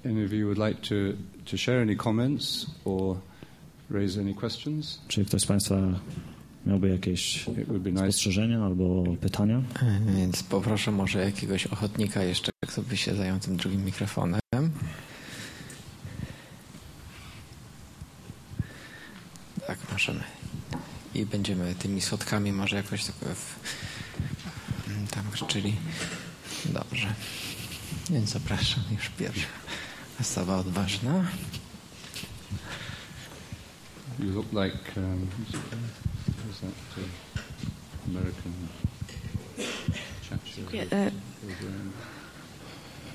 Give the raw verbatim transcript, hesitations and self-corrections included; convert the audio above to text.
any of you would like to, to share any comments or raise any questions? Czy ktoś z Państwa miałby jakieś spostrzeżenia albo pytania? Więc poproszę może jakiegoś ochotnika jeszcze, kto by się zajął tym drugim mikrofonem. Tak, możemy. I będziemy tymi schodkami może jakoś tak w, tam krzyczyli. Dobrze. Więc zapraszam już pierwsza osoba odważna. You look like um, who's that uh, American chap? Dziękuję. E,